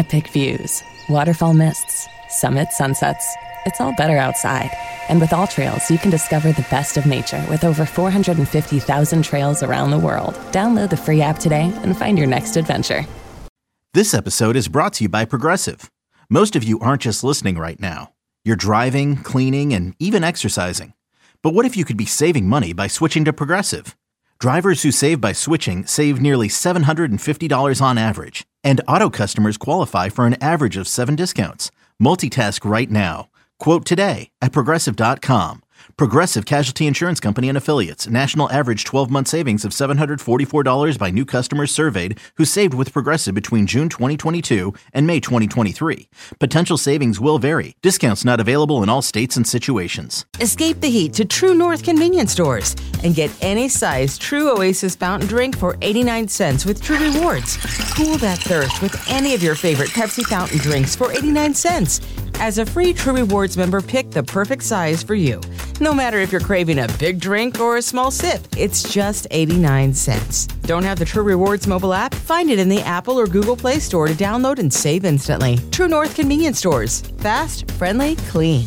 epic views, waterfall mists, summit sunsets. It's all better outside. And with AllTrails, you can discover the best of nature with over 450,000 trails around the world. Download the free app today and find your next adventure. This episode is brought to you by Progressive. Most of you aren't just listening right now. You're driving, cleaning, and even exercising. But what if you could be saving money by switching to Progressive? Drivers who save by switching save nearly $750 on average. And auto customers qualify for an average of 7 discounts. Multitask right now. Quote today at Progressive.com. Progressive Casualty Insurance Company and Affiliates. National average 12-month savings of $744 by new customers surveyed who saved with Progressive between June 2022 and May 2023. Potential savings will vary. Discounts not available in all states and situations. Escape the heat to True North convenience stores and get any size True Oasis fountain drink for 89 cents with True Rewards. Cool that thirst with any of your favorite Pepsi fountain drinks for 89 cents. As a free True Rewards member, pick the perfect size for you. No matter if you're craving a big drink or a small sip, it's just 89 cents. Don't have the True Rewards mobile app? Find it in the Apple or Google Play Store to download and save instantly. True North convenience stores. Fast, friendly, clean.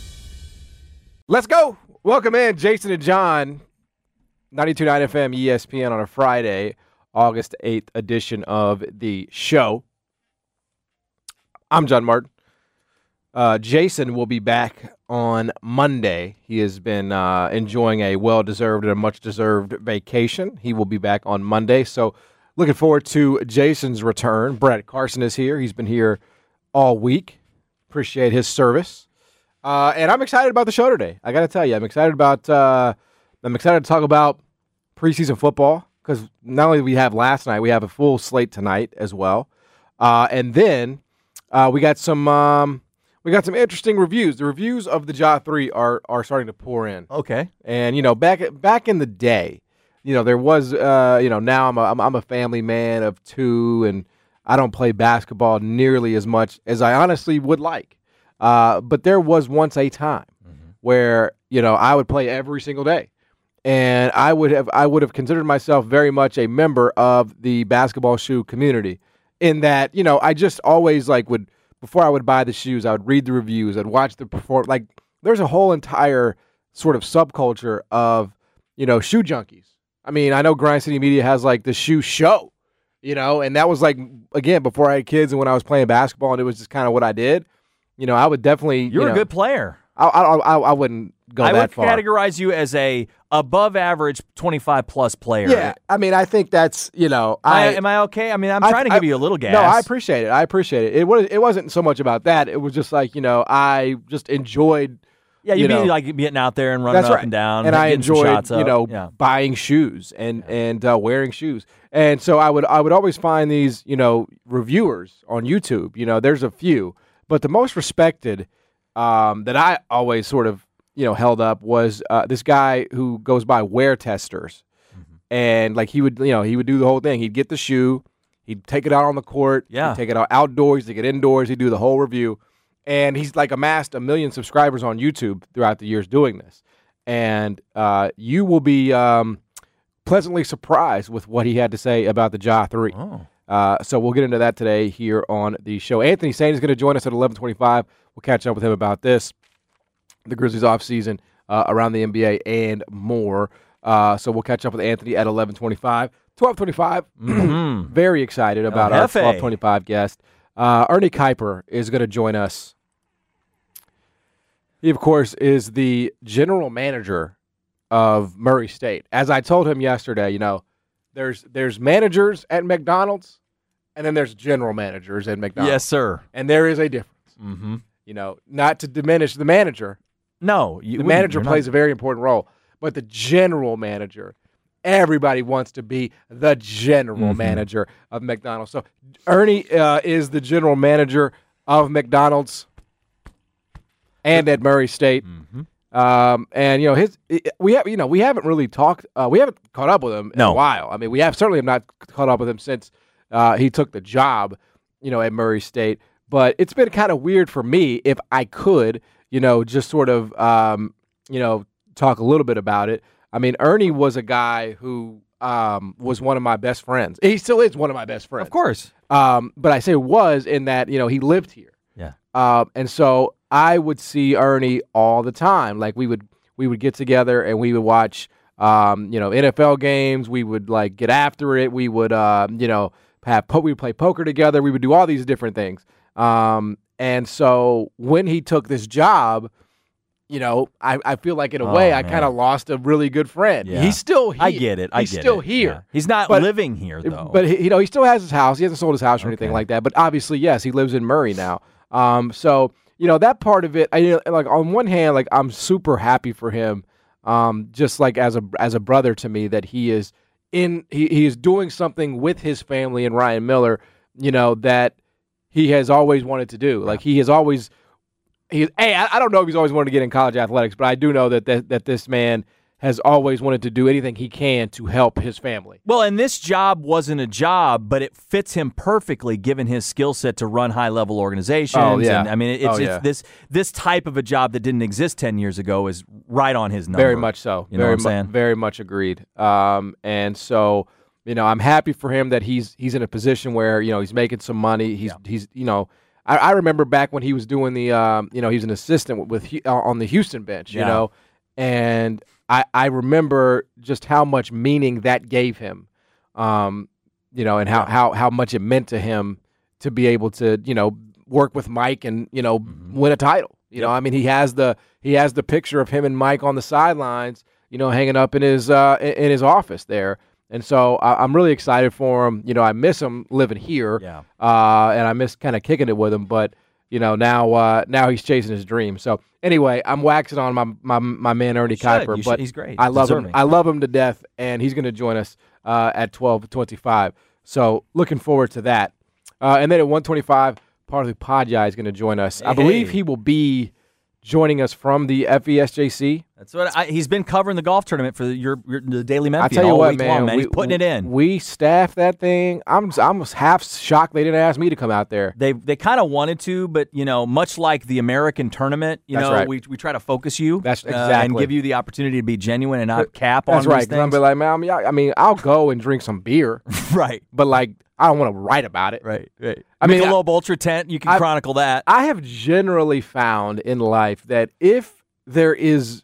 Let's go. Welcome in, Jason and John. 92.9 FM ESPN on a Friday, August 8th edition of the show. I'm John Martin. Jason will be back on Monday. He has been enjoying a well-deserved and a much-deserved vacation. He will be back on Monday, so looking forward to Jason's return. Brett Carson is here. He's been here all week. Appreciate his service. And I'm excited about the show today. I got to tell you, I'm excited to talk about preseason football because not only do we have last night, we have a full slate tonight as well. And then we got some interesting reviews. The reviews of the Ja 3 are starting to pour in. Okay. And back in the day, there was now I'm a family man of 2 and I don't play basketball nearly as much as I honestly would like. But there was once a time where I would play every single day. And I would have considered myself very much a member of the basketball shoe community in that, I just always before I would buy the shoes, I would read the reviews, I'd watch the perform. There's a whole entire sort of subculture of, shoe junkies. I mean, I know Grind City Media has the shoe show, and that was again, before I had kids and when I was playing basketball and it was just kind of what I did. I would definitely. You're a good player. I wouldn't go that far. I would categorize you as a above average 25-plus player. Yeah, I mean, I think that's, am I okay? I mean, I'm trying to give you a little gas. No, I appreciate it. It wasn't so much about that. It was just I just enjoyed. Yeah, you mean getting out there and running up and down. And I enjoyed, buying shoes and wearing shoes. And so I would always find these, reviewers on YouTube. There's a few. But the most respected that I always sort of, held up was this guy who goes by Wear Testers. And he would do the whole thing. He'd get the shoe, he'd take it out on the court, he'd take it out outdoors, take it indoors, he'd do the whole review. And he's amassed 1 million subscribers on YouTube throughout the years doing this. And you will be pleasantly surprised with what he had to say about the Ja 3. Oh. So we'll get into that today here on the show. Anthony Sain is going to join us at 11:25. We'll catch up with him about this, the Grizzlies offseason, around the NBA, and more. So we'll catch up with Anthony at 11:25. 12:25. Very excited about our 12:25 guest. Ernie Kuiper is going to join us. He, of course, is the general manager of Murray State. As I told him yesterday, there's managers at McDonald's, and then there's general managers at McDonald's. Yes, sir. And there is a difference. Mm-hmm. Not to diminish the manager. No. The manager plays a very important role. But the general manager, everybody wants to be the general manager of McDonald's. So Ernie is the general manager of McDonald's and at Murray State. And we haven't really talked. We haven't caught up with him in a while. I mean, we certainly have not caught up with him since he took the job, at Murray State. But it's been kind of weird for me if I could, just sort of, talk a little bit about it. I mean, Ernie was a guy who was one of my best friends. He still is one of my best friends. Of course. But I say was in that, he lived here. Yeah. And so I would see Ernie all the time. Like we would get together and we would watch, NFL games. We would like get after it. We would, we would play poker together. We would do all these different things. And so when he took this job, I feel like in a way I kind of lost a really good friend. Yeah. He's still here. I get it. He's still here. Yeah. He's not living here though. But he still has his house. He hasn't sold his house or anything like that. But obviously, yes, he lives in Murray now. So that part of it, like on one hand, like I'm super happy for him. Just like as a brother to me, that he is doing something with his family and Ryan Miller, that he has always wanted to do. Like he has always, I don't know if he's always wanted to get in college athletics, but I do know that this man has always wanted to do anything he can to help his family. Well, and this job wasn't a job, but it fits him perfectly given his skill set to run high-level organizations. Oh, yeah. And, I mean, it's this type of a job that didn't exist 10 years ago is right on his number. Very much so. You know what I'm saying? Very much agreed. And so, I'm happy for him that he's in a position where, he's making some money. He's I remember back when he was doing the, he's an assistant on the Houston bench, and I remember just how much meaning that gave him, and how much it meant to him to be able to, work with Mike and, win a title. I mean, he has the picture of him and Mike on the sidelines, hanging up in his office there. And so I'm really excited for him. I miss him living here, and I miss kind of kicking it with him. But now he's chasing his dream. So anyway, I'm waxing on my man Ernie Kuiper, but he's great. I love him. I love him to death, and he's going to join us at 12:25. So looking forward to that. And then at 1:25, Parley Padjai is going to join us. I believe he will be joining us from the FESJC. That's what he's been covering the golf tournament for the Daily Memphian. I tell you all what, week man, long, he's putting it in. We staffed that thing. I'm half shocked they didn't ask me to come out there. They kind of wanted to, but much like the American tournament, right. we try to focus you. That's exactly and give you the opportunity to be genuine and not cap on That's right. these things. I'm be like, man, I mean, I'll go and drink some beer, right? But like, I don't want to write about it. Right. I mean, Michelob Ultra tent, you can chronicle that. I have generally found in life that if there's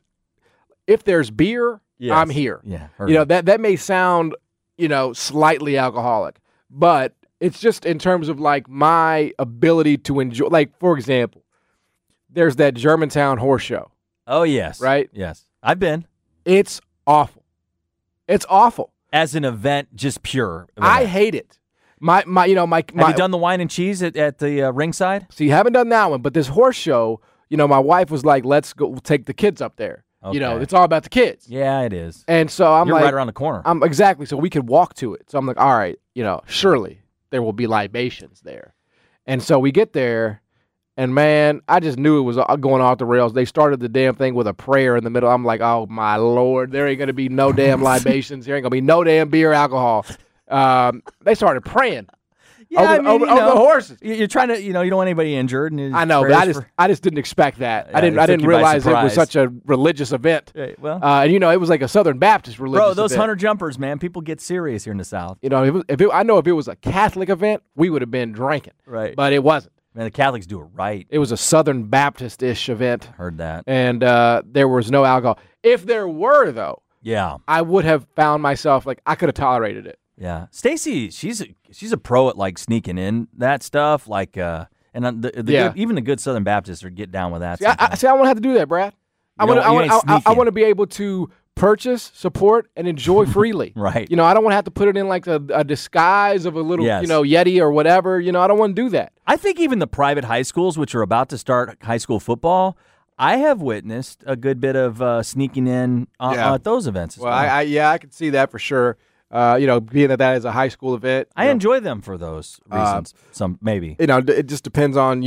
beer, yes. I'm here. Yeah. That may sound, slightly alcoholic, but it's just in terms of like my ability to enjoy. Like, for example, there's that Germantown horse show. Oh, yes. Right? Yes. I've been. It's awful. It's awful. As an event, just pure. I hate it. Have you done the wine and cheese at the ringside? See, haven't done that one, but this horse show, my wife was like, let's go take the kids up there. Okay. It's all about the kids. Yeah, it is. And so I'm You're like, right around the corner. Exactly. So we could walk to it. So I'm like, all right, surely there will be libations there. And so we get there, and man, I just knew it was going off the rails. They started the damn thing with a prayer in the middle. I'm like, oh my Lord, there ain't going to be no damn libations. There ain't going to be no damn beer, alcohol. They started praying. Yeah, over the horses. You're trying to, you don't want anybody injured. And I know, but I just didn't expect that. I didn't realize it was such a religious event. Right, well, and it was like a Southern Baptist religious event. Bro, those hunter jumpers, man, people get serious here in the South. I know if it was a Catholic event, we would have been drinking. Right, but it wasn't. Man, the Catholics do it right. It was a Southern Baptist-ish event. Heard that. And there was no alcohol. If there were, though, I would have found myself like I could have tolerated it. Yeah, Stacy, she's a pro at like sneaking in that stuff, like and even the good Southern Baptists are get down with that. See, I won't have to do that, Brad. I want to be able to purchase, support, and enjoy freely. Right. I don't want to have to put it in like a disguise of a little, Yeti or whatever. I don't want to do that. I think even the private high schools, which are about to start high school football, I have witnessed a good bit of sneaking in at those events. Well, I can see that for sure. Being that is a high school event, I enjoy them for those reasons. Some maybe it just depends on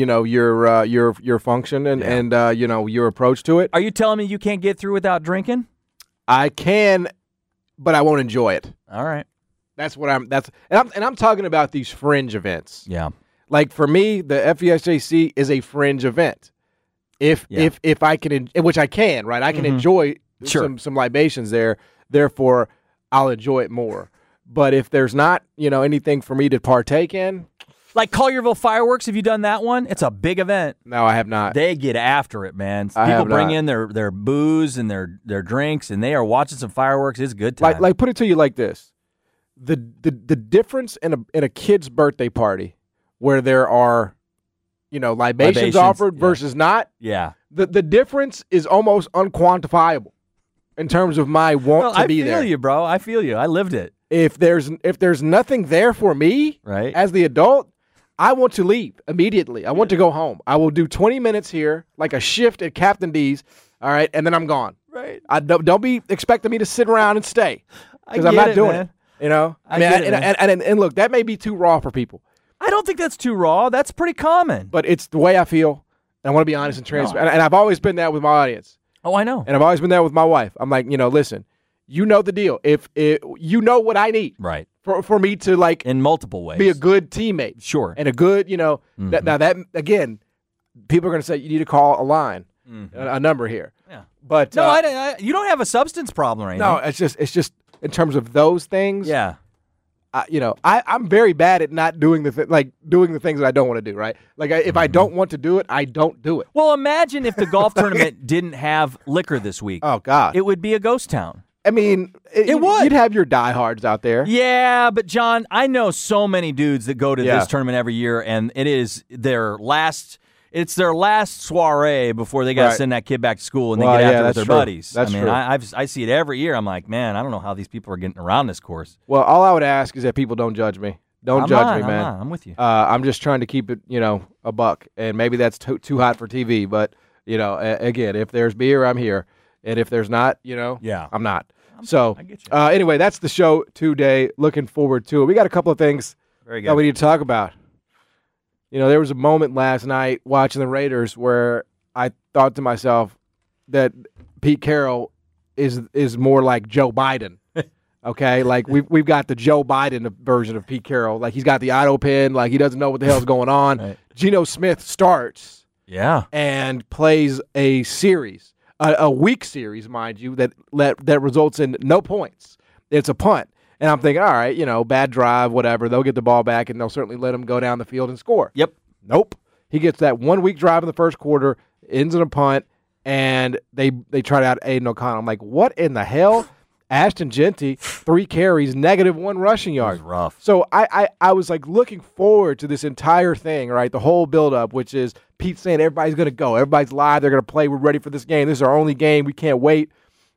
your function and your approach to it. Are you telling me you can't get through without drinking? I can, but I won't enjoy it. All right, I'm talking about these fringe events. Yeah, like for me, the FESJC is a fringe event. If I can, which I can, right? I can enjoy some libations there. Therefore, I'll enjoy it more. But if there's not, anything for me to partake in. Like Collierville Fireworks, have you done that one? It's a big event. No, I have not. They get after it, man. People bring in their booze and their drinks, and they are watching some fireworks. It's a good time. Like put it to you like this. The difference in a kid's birthday party where there are, libations offered versus not. Yeah. The difference is almost unquantifiable in terms of my want to be there. I feel you, bro. I feel you. I lived it. If there's nothing there for me, right, as the adult, I want to leave immediately. I want to go home. I will do 20 minutes here, like a shift at Captain D's, all right, and then I'm gone. Right. Don't be expecting me to sit around and stay because I'm not doing it. And look, that may be too raw for people. I don't think that's too raw. That's pretty common. But it's the way I feel, and I want to be honest and transparent. And I've always been that with my audience. Oh, I know. And I've always been that with my wife. I'm like, listen, you know the deal. If you know what I need, right, for me to like in multiple ways be a good teammate, sure, and a good, now that again, people are going to say you need to call a line, a number here. Yeah, but no, you don't have a substance problem right now. No, it's just in terms of those things. Yeah. I'm very bad at not doing doing the things that I don't want to do, right? Like if I don't want to do it, I don't do it. Well, imagine if the golf tournament didn't have liquor this week. Oh God, it would be a ghost town. I mean, it would. You'd have your diehards out there. Yeah, but John, I know so many dudes that go to this tournament every year, and it is their last. It's their last soiree before they got to send that kid back to school and they get after with their buddies. That's true. I see it every year. I'm like, man, I don't know how these people are getting around this course. Well, all I would ask is that people don't judge me. Don't judge me, man. I'm with you. I'm just trying to keep it, a buck, and maybe that's too hot for TV. But again, if there's beer, I'm here, and if there's not, I'm not. So I get you. Anyway, that's the show today. Looking forward to it. We got a couple of things that we need to talk about. There was a moment last night watching the Raiders where I thought to myself that Pete Carroll is more like Joe Biden. Okay, like we've got the Joe Biden version of Pete Carroll. Like he's got the auto pen, like he doesn't know what the hell's going on. Right. Geno Smith starts, and plays a series, a weak series, mind you, that results in no points. It's a punt. And I'm thinking, all right, bad drive, whatever. They'll get the ball back, and they'll certainly let him go down the field and score. Yep. Nope. He gets that 1 week drive in the first quarter, ends in a punt, and they tried out Aiden O'Connell. I'm like, what in the hell? Ashton Jeanty, 3 carries, -1 rushing yards. Rough. So I was like looking forward to this entire thing, right? The whole buildup, which is Pete saying everybody's going to go. Everybody's live. They're going to play. We're ready for this game. This is our only game. We can't wait.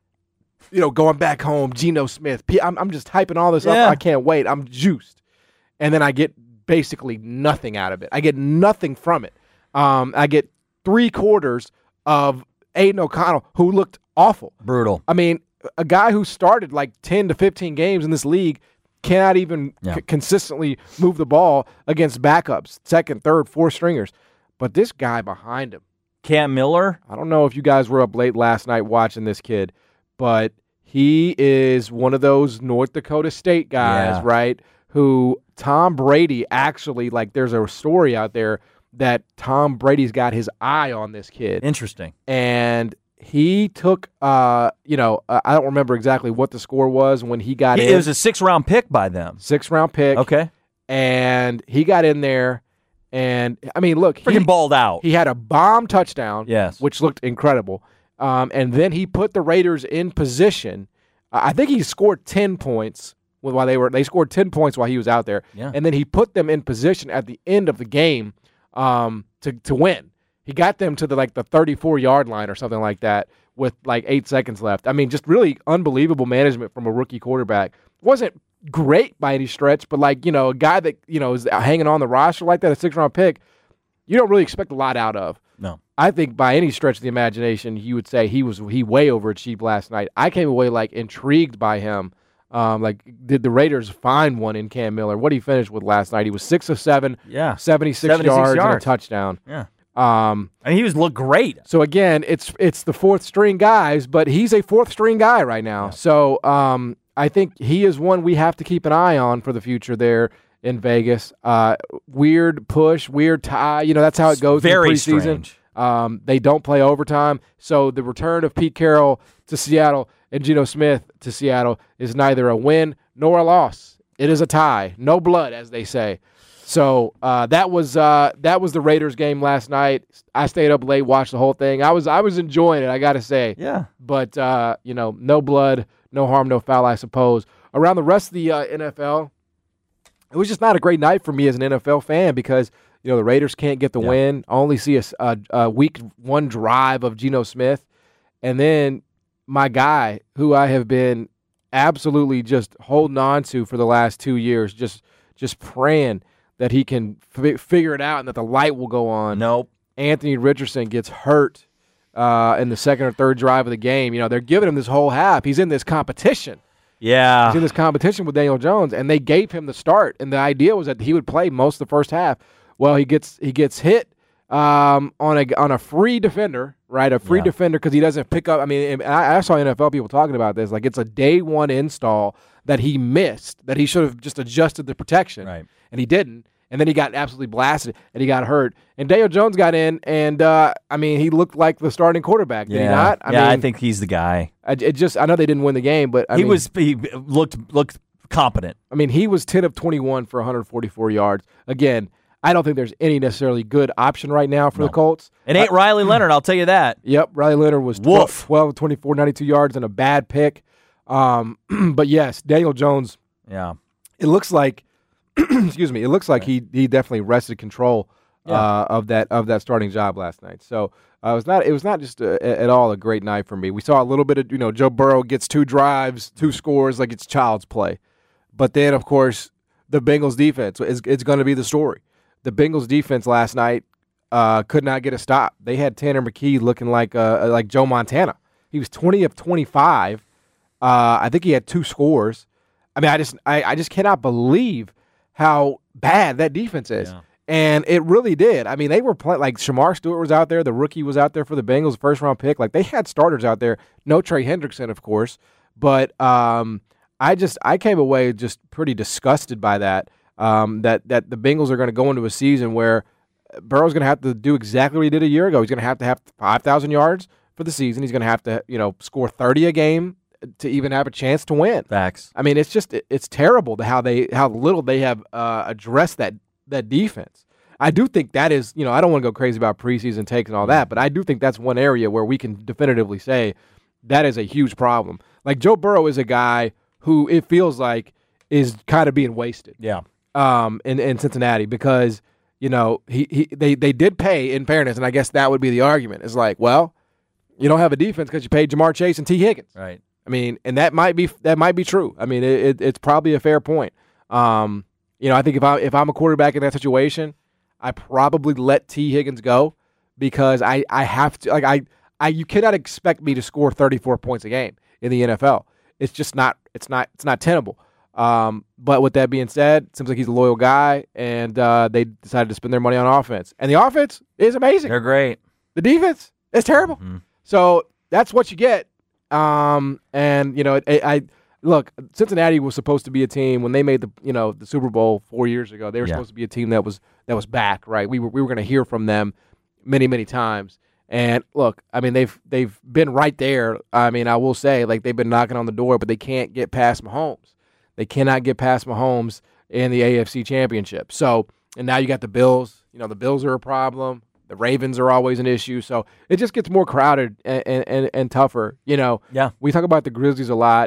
Going back home, Geno Smith. I'm just hyping all this up. I can't wait. I'm juiced. And then I get basically nothing out of it. I get nothing from it. I get 3 quarters of Aiden O'Connell, who looked awful. Brutal. I mean, a guy who started like 10 to 15 games in this league cannot even consistently move the ball against backups, second, third, fourth stringers. But this guy behind him. Cam Miller? I don't know if you guys were up late last night watching this kid, but he is one of those North Dakota State guys, right, who Tom Brady actually, there's a story out there that Tom Brady's got his eye on this kid. Interesting. And he took, I don't remember exactly what the score was when he got in. It was a 6th-round pick by them. 6th-round pick. Okay. And he got in there, and, I mean, look. Freaking balled out. He had a bomb touchdown, yes, which looked incredible. And then he put the Raiders in position. I think he scored 10 points while they scored 10 points while he was out there. Yeah. And then he put them in position at the end of the game to win. He got them to the 34-yard line or something like that with 8 seconds left. I mean, just really unbelievable management from a rookie quarterback. Wasn't great by any stretch, but a guy that is hanging on the roster like that, a 6th-round pick, you don't really expect a lot out of. No. I think by any stretch of the imagination, you would say he way overachieved last night. I came away intrigued by him. Did the Raiders find one in Cam Miller? What did he finish with last night? He was 6 of 7, 76 yards and a touchdown. Yeah. And he looked great. So again, it's the 4th string guys, but he's a 4th string guy right now. Yeah. So I think he is one we have to keep an eye on for the future there in Vegas. Weird push, weird tie. That's how it goes very in the preseason. Strange. They don't play overtime, so the return of Pete Carroll to Seattle and Geno Smith to Seattle is neither a win nor a loss. It is a tie. No blood, as they say. So that was the Raiders game last night. I stayed up late, watched the whole thing. I was enjoying it, I got to say. Yeah. But no blood, no harm, no foul, I suppose. Around the rest of the NFL, it was just not a great night for me as an NFL fan because the Raiders can't get the win. I only see a week one drive of Geno Smith, and then my guy, who I have been absolutely just holding on to for the last 2 years, just praying that he can figure it out and that the light will go on. Nope. Anthony Richardson gets hurt in the second or third drive of the game. They're giving him this whole half. He's in this competition. Yeah. He's in this competition with Daniel Jones, and they gave him the start. And the idea was that he would play most of the first half. Well, he gets hit on a free defender, right? A free defender because he doesn't pick up. I mean, I saw NFL people talking about this. Like, it's a day one install that he missed, that he should have just adjusted the protection. Right. And he didn't. And then he got absolutely blasted, and he got hurt. And Daniel Jones got in, and, he looked like the starting quarterback, did he not? I think he's the guy. I know they didn't win the game, but he looked competent. I mean, he was 10 of 21 for 144 yards. Again, I don't think there's any necessarily good option right now for the Colts. It ain't Riley Leonard, I'll tell you that. Yep, Riley Leonard was 12 of 24, 92 yards, and a bad pick. But, yes, Daniel Jones, it looks like excuse me. It looks like he definitely wrested control of that starting job last night. So it was not just at all a great night for me. We saw a little bit of Joe Burrow gets 2 drives, 2 scores like it's child's play. But then of course the Bengals defense it's going to be the story. The Bengals defense last night could not get a stop. They had Tanner McKee looking like Joe Montana. He was 20 of 25. I think he had 2 scores. I mean, I just cannot believe how bad that defense is. Yeah. And it really did. I mean, they were playing, like Shamar Stewart was out there. The rookie was out there for the Bengals, first-round pick. Like, they had starters out there. No Trey Hendrickson, of course. But I came away just pretty disgusted by that, that the Bengals are going to go into a season where Burrow's going to have to do exactly what he did a year ago. He's going to have 5,000 yards for the season. He's going to have to, score 30 a game to even have a chance to win. Facts. I mean, it's terrible how little they have addressed that defense. I do think that is, I don't want to go crazy about preseason takes and all that, but I do think that's one area where we can definitively say that is a huge problem. Like, Joe Burrow is a guy who it feels like is kind of being wasted. Yeah. In Cincinnati because, they did pay, in fairness, and I guess that would be the argument. It's like, well, you don't have a defense because you paid Jamar Chase and T. Higgins. Right. I mean, and that might be true. I mean, it's probably a fair point. I think if I'm a quarterback in that situation, I probably let T. Higgins go because I have to. Like you cannot expect me to score 34 points a game in the NFL. It's just not. It's not tenable. But with that being said, it seems like he's a loyal guy, and they decided to spend their money on offense. And the offense is amazing. They're great. The defense is terrible. Mm-hmm. So that's what you get. Look, Cincinnati was supposed to be a team when they made the Super Bowl 4 years ago. They were supposed to be a team that was back, right? We were going to hear from them many, many times. And look, I mean, they've been right there. I mean, I will say, like, they've been knocking on the door, but they can't get past Mahomes. They cannot get past Mahomes in the AFC Championship. So, and now you got the Bills. The Bills are a problem. The Ravens are always an issue. So it just gets more crowded and tougher. Yeah. We talk about the Grizzlies a lot.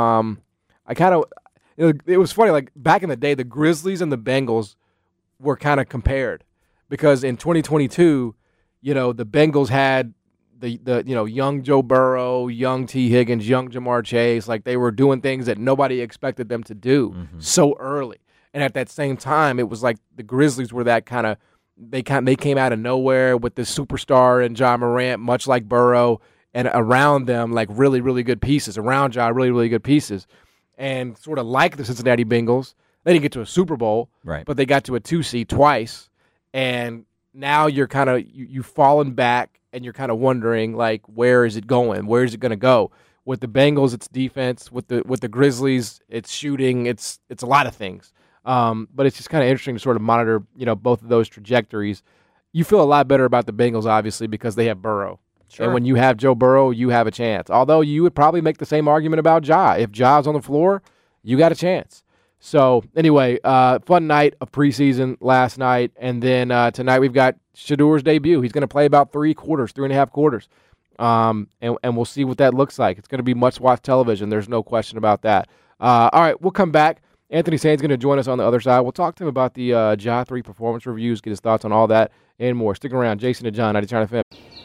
It was funny, like back in the day, the Grizzlies and the Bengals were kind of compared because in 2022, the Bengals had the young Joe Burrow, young T. Higgins, young Jamar Chase. Like, they were doing things that nobody expected them to do so early. And at that same time, it was like the Grizzlies were that kind of, they came out of nowhere with this superstar and Ja Morant, much like Burrow, and around them, like, really, really good pieces. Around Ja, really, really good pieces. And sort of like the Cincinnati Bengals, they didn't get to a Super Bowl, right? But they got to a 2 seed twice. And now you're kind of, you've fallen back, and you're kind of wondering, like, where is it going? Where is it going to go? With the Bengals, it's defense. With the Grizzlies, it's shooting. It's a lot of things. But it's just kind of interesting to sort of monitor, both of those trajectories. you feel a lot better about the Bengals, obviously, because they have Burrow. Sure. And when you have Joe Burrow, you have a chance. Although you would probably make the same argument about Ja. If Ja's on the floor, you got a chance. So, anyway, fun night of preseason last night. And then tonight we've got Shadour's debut. He's going to play about 3.5 quarters. And we'll see what that looks like. It's going to be much-watched television. There's no question about that. All right, we'll come back. Anthony Sain's going to join us on the other side. We'll talk to him about the Ja 3 performance reviews, get his thoughts on all that and more. Stick around. Jason and John, 99 FM.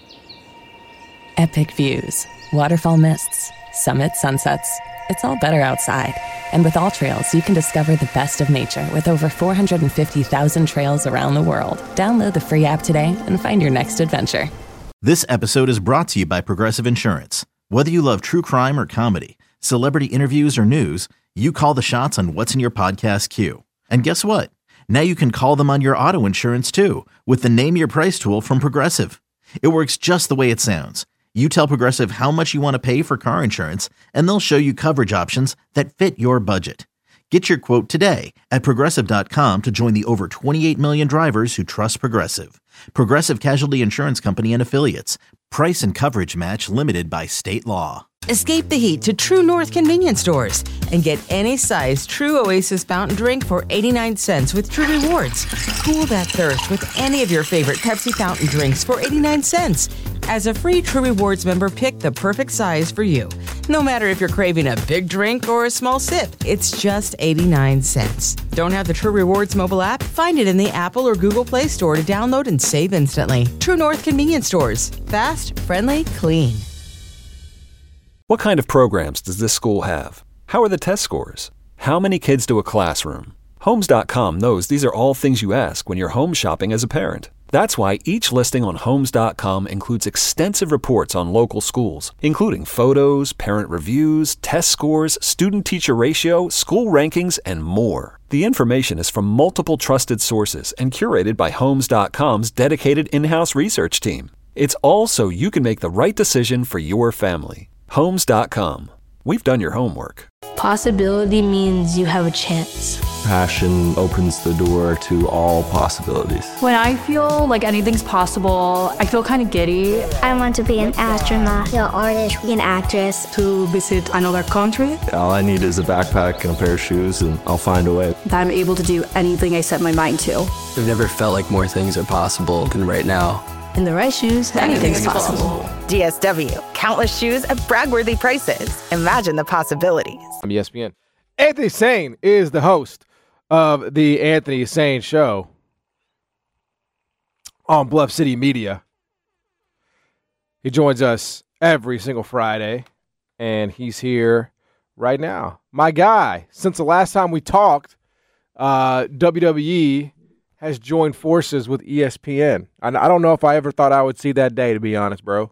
Epic views, waterfall mists, summit sunsets. It's all better outside. And with AllTrails, you can discover the best of nature with over 450,000 trails around the world. Download the free app today and find your next adventure. This episode is brought to you by Progressive Insurance. Whether you love true crime or comedy, celebrity interviews or news, you call the shots on what's in your podcast queue. And guess what? Now you can call them on your auto insurance too with the Name Your Price tool from Progressive. It works just the way it sounds. You tell Progressive how much you want to pay for car insurance, and they'll show you coverage options that fit your budget. Get your quote today at Progressive.com to join the over 28 million drivers who trust Progressive. Progressive Casualty Insurance Company and Affiliates. Price and coverage match limited by state law. Escape the heat to True North convenience stores and get any size True Oasis fountain drink for 89 cents with True Rewards. Cool that thirst with any of your favorite Pepsi fountain drinks for 89 cents. As a free True Rewards member, pick the perfect size for you. No matter if you're craving a big drink or a small sip, it's just 89 cents. Don't have the True Rewards mobile app? Find it in the Apple or Google Play Store to download and save instantly. True North convenience stores. Fast, friendly, clean. What kind of programs does this school have? How are the test scores? How many kids do a classroom? Homes.com knows these are all things you ask when you're home shopping as a parent. That's why each listing on Homes.com includes extensive reports on local schools, including photos, parent reviews, test scores, student-teacher ratio, school rankings, and more. The information is from multiple trusted sources and curated by Homes.com's dedicated in-house research team. It's all so you can make the right decision for your family. Homes.com. We've done your homework. Possibility means you have a chance. Passion opens the door to all possibilities. When I feel like anything's possible, I feel kind of giddy. I want to be an astronaut, an artist, an actress. To visit another country. All I need is a backpack and a pair of shoes, and I'll find a way. That I'm able to do anything I set my mind to. I've never felt like more things are possible than right now. In the right shoes, anything's possible. DSW. Countless shoes at brag-worthy prices. Imagine the possibilities. I'm ESPN. Anthony Sain is the host of the Anthony Sain Show on Bluff City Media. He joins us every single Friday, and he's here right now. My guy, since the last time we talked, WWE has joined forces with ESPN. I don't know if I ever thought I would see that day, to be honest, bro.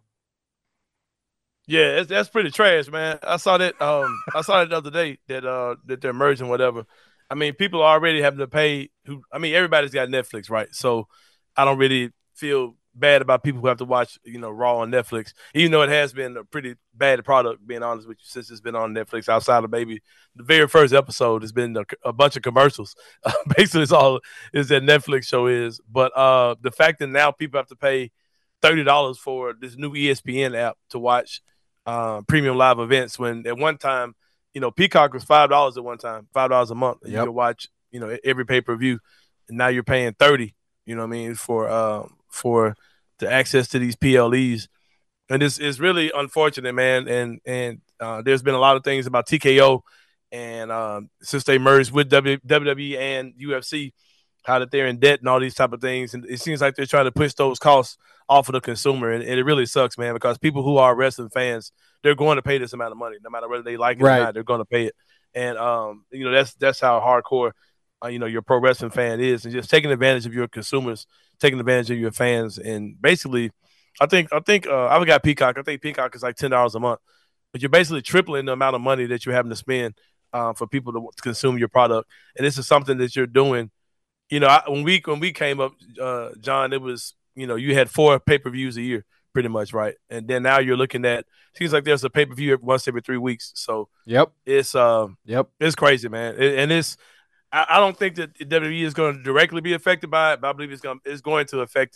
Yeah, that's pretty trash, man. I saw that. I saw it the other day that they're merging, whatever. I mean, people are already having to pay. Everybody's got Netflix, right? So I don't really feel bad about people who have to watch, Raw on Netflix, even though it has been a pretty bad product, being honest with you, since it's been on Netflix. Outside of maybe the very first episode, it's been a bunch of commercials. Basically, it's all is that Netflix show is. But the fact that now people have to pay $30 for this new ESPN app to watch premium live events, when at one time, Peacock was $5 at one time, $5 a month. Yep. You could watch, every pay-per-view, and now you're paying $30. You know what I mean, for the access to these PLEs. And it's really unfortunate, man. And there's been a lot of things about TKO, and since they merged with WWE and UFC, how that they're in debt and all these type of things. And it seems like they're trying to push those costs off of the consumer. And it really sucks, man, because people who are wrestling fans, they're going to pay this amount of money, no matter whether they like it or not, they're going to pay it. And, that's how hardcore, your pro wrestling fan is, and just taking advantage of your consumers, taking advantage of your fans. And basically, I think I've got Peacock. I think Peacock is like $10 a month, but you're basically tripling the amount of money that you're having to spend for people to consume your product. And this is something that you're doing. When we came up, John, it was, you had 4 pay-per-views a year, pretty much, right? And then now you're looking at, seems like there's a pay-per-view once every 3 weeks. So it's it's crazy, man. I don't think that WWE is going to directly be affected by it, but I believe it's going to affect them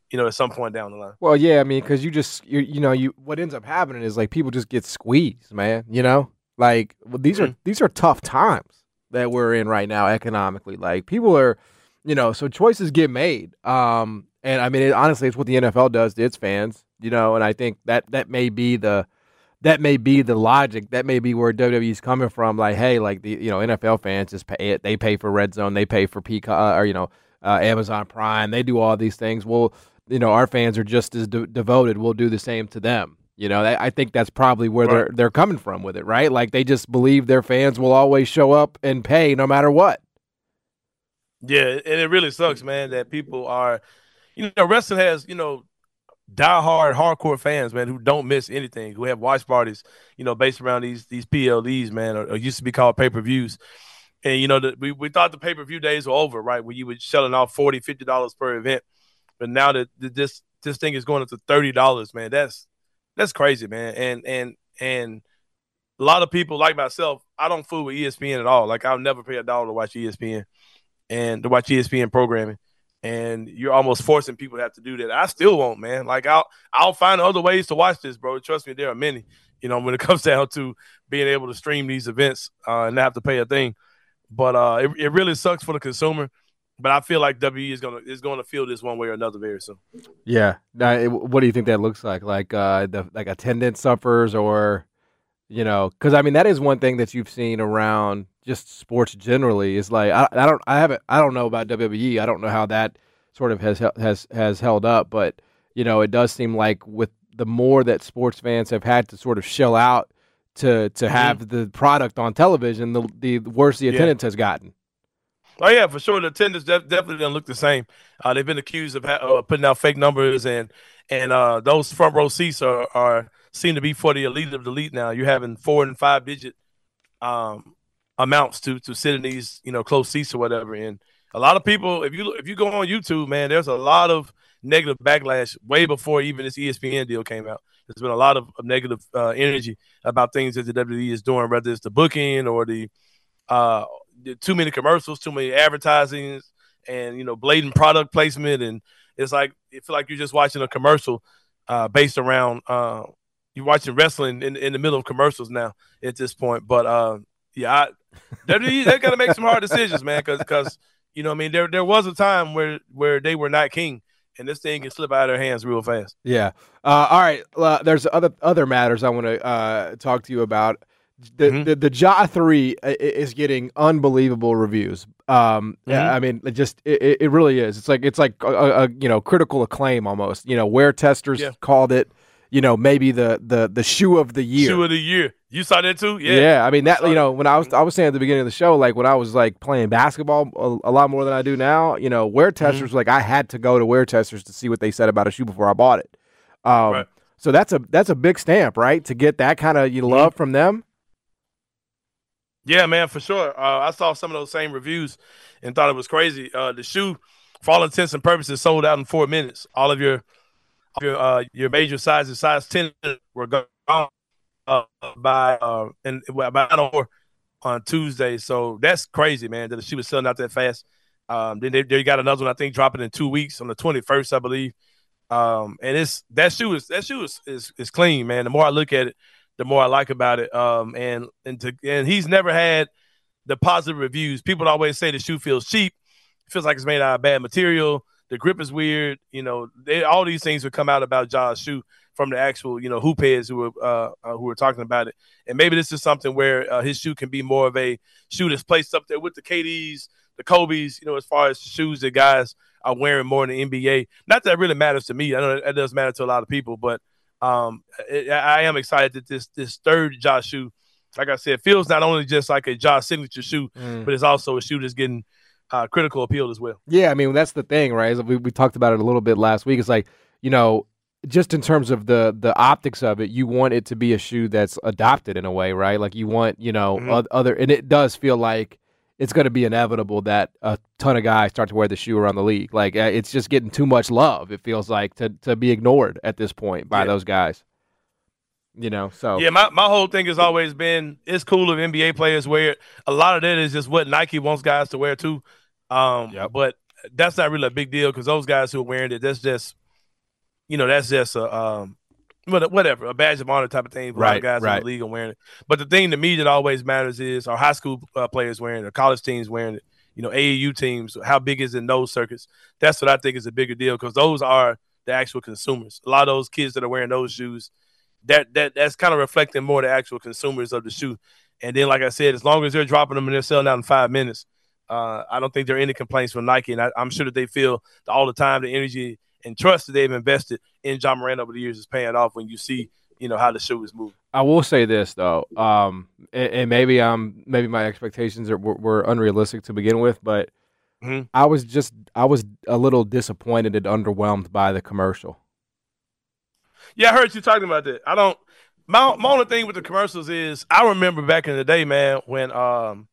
at some point down the line. Well, yeah, I mean, because what ends up happening is like people just get squeezed, man. Like these are tough times that we're in right now economically. Like people are, so choices get made. And I mean, honestly, it's what the NFL does to its fans, and I think that may be the logic. That may be where WWE's coming from. Like, hey, like the NFL fans just pay it. They pay for Red Zone. They pay for Peacock or Amazon Prime. They do all these things. Well, our fans are just as devoted. We'll do the same to them. I think that's probably where they're coming from with it, right? Like they just believe their fans will always show up and pay no matter what. Yeah, and it really sucks, man, that people are, wrestling has, diehard, hardcore fans, man, who don't miss anything, who have watch parties, based around these PLEs, man, or used to be called pay-per-views. And, we thought the pay-per-view days were over, right, where you were selling off $40, $50 per event. But now that this thing is going up to $30, man, that's crazy, man. And a lot of people like myself, I don't fool with ESPN at all. Like I'll never pay $1 to watch ESPN and to watch ESPN programming. And you're almost forcing people to have to do that. I still won't, man. Like I'll find other ways to watch this, bro. Trust me, there are many. When it comes down to being able to stream these events and not have to pay a thing. But it really sucks for the consumer. But I feel like WWE is gonna feel this one way or another very soon. Yeah. Now, what do you think that looks like? Like like attendance suffers, or because I mean that is one thing that you've seen around just sports generally. Is like I don't know about WWE. I don't know how that sort of has held up, but it does seem like with the more that sports fans have had to sort of shell out to have the product on television, the worse the attendance has gotten. Oh, yeah, for sure. The attendance definitely doesn't look the same. They've been accused of putting out fake numbers, and those front row seats are seem to be for the elite of the elite now. You're having 4 and 5 digit amounts to sit in these close seats or whatever. And a lot of people, if you go on YouTube, man, there's a lot of negative backlash way before even this ESPN deal came out. There's been a lot of negative energy about things that the WWE is doing, whether it's the booking or the too many commercials, too many advertisings, and blatant product placement, and it's like it feel like you're just watching a commercial based around you're watching wrestling in the middle of commercials now at this point. But WWE, they got to make some hard decisions, man, because I mean there was a time where they were not king, and this thing can slip out of their hands real fast. Yeah. All right. There's other matters I want to talk to you about. The Jaw 3 is getting unbelievable reviews. Yeah, I mean, it really is. It's like a critical acclaim almost. Where testers called it, maybe the shoe of the year. Shoe of the year. You saw that too? Yeah. Yeah. I mean that. When I was saying at the beginning of the show, like when I was like playing basketball a lot more than I do now. Where testers like I had to go to Where Testers to see what they said about a shoe before I bought it. Right. So that's a big stamp, right? To get that kind of love from them. Yeah, man, for sure. I saw some of those same reviews and thought it was crazy. The shoe, for all intents and purposes, sold out in 4 minutes. All of your major sizes, size 10, were gone by on Tuesday. So that's crazy, man. That the shoe was selling out that fast. Then they got another one, I think, dropping in 2 weeks on the 21st, I believe. And that shoe is clean, man. The more I look at it, the more I like about it. And he's never had the positive reviews. People always say the shoe feels cheap. It feels like it's made out of bad material. The grip is weird. All these things would come out about Jaw's shoe from the actual, hoop heads who were talking about it. And maybe this is something where his shoe can be more of a shoe that's placed up there with the KDs, the Kobe's, as far as shoes that guys are wearing more in the NBA. Not that it really matters to me. I know that does matter to a lot of people, but I am excited that this third Jaw shoe, like I said, feels not only just like a Jaw signature shoe, but it's also a shoe that's getting critical appeal as well. Yeah, I mean, that's the thing, right? We talked about it a little bit last week. It's like, just in terms of the optics of it, you want it to be a shoe that's adopted in a way, right? Like you want, other, and it does feel like it's going to be inevitable that a ton of guys start to wear the shoe around the league. Like it's just getting too much love. It feels like to be ignored at this point by those guys. So yeah, my whole thing has always been it's cool if NBA players wear it. A lot of that is just what Nike wants guys to wear too. But that's not really a big deal because those guys who are wearing it, that's just that's just a whatever, a badge of honor type of thing. A lot of guys in the league are wearing it. But the thing to me that always matters is our high school players wearing it, our college teams wearing it, AAU teams. How big is it in those circuits? That's what I think is a bigger deal because those are the actual consumers. A lot of those kids that are wearing those shoes, that's kind of reflecting more the actual consumers of the shoe. And then, like I said, as long as they're dropping them and they're selling out in 5 minutes, I don't think there are any complaints from Nike. And I'm sure that they feel that all the time, the energy and trust that they've invested in Ja Morant over the years is paying off when you see, how the shoe is moving. I will say this though, and maybe my expectations were unrealistic to begin with, but I was a little disappointed and underwhelmed by the commercial. Yeah, I heard you talking about that. My only thing with the commercials is I remember back in the day, man, when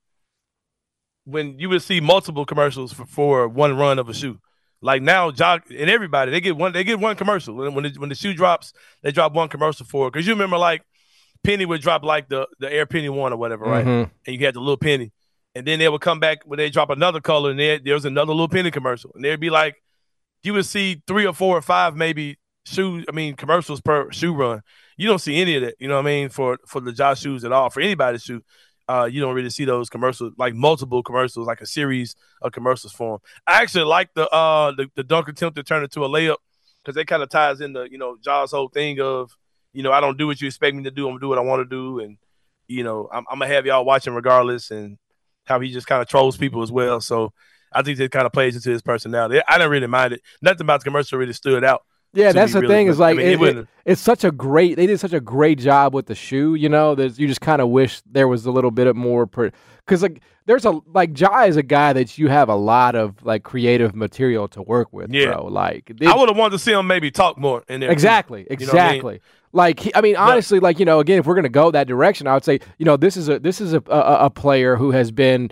you would see multiple commercials for one run of a shoe. Like now, Jock and everybody, they get one commercial. When the shoe drops, they drop one commercial for it. Because you remember, like, Penny would drop, like, the Air Penny 1 or whatever, right? And you had the little Penny. And then they would come back when they drop another color, and there was another little Penny commercial. And there'd be, like, you would see 3 or 4 or 5 maybe commercials per shoe run. You don't see any of that, you know what I mean, for the Ja shoes at all, for anybody's shoe. You don't really see those commercials, like multiple commercials, like a series of commercials for them. I actually like the dunk attempt to turn it to a layup because that kind of ties into, Ja's whole thing of, I don't do what you expect me to do. I'm going to do what I want to do. And, I'm going to have y'all watching regardless, and how he just kind of trolls people as well. So I think that kind of plays into his personality. I didn't really mind it. Nothing about the commercial really stood out. Yeah, that's the thing. Is like it's such a great. They did such a great job with the shoe. You just kind of wish there was a little bit more because Ja is a guy that you have a lot of like creative material to work with, bro. Like I would have wanted to see him maybe talk more in there. Exactly. Like honestly, again, if we're gonna go that direction, I would say this is a player who has been